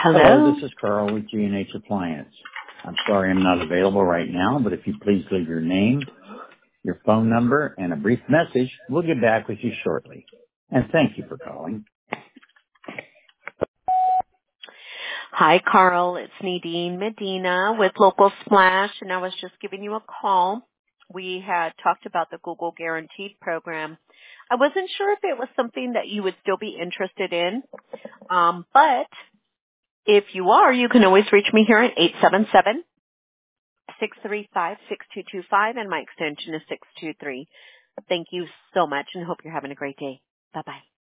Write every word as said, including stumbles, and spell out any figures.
Hello, Hello? this is Carl with G and H Appliance. I'm sorry I'm not available right now, but if you please leave your name, your phone number, and a brief message, we'll get back with you shortly. And thank you for calling. Hi, Carl. It's Nadine Medina with Local Splash, and I was just giving you a call. We had talked about the Google Guaranteed program. I wasn't sure if it was something that you would still be interested in, um, but if you are, you can always reach me here at eight seven seven, six three five, six two two five, and my extension is six two three. Thank you so much, and hope you're having a great day. Bye-bye.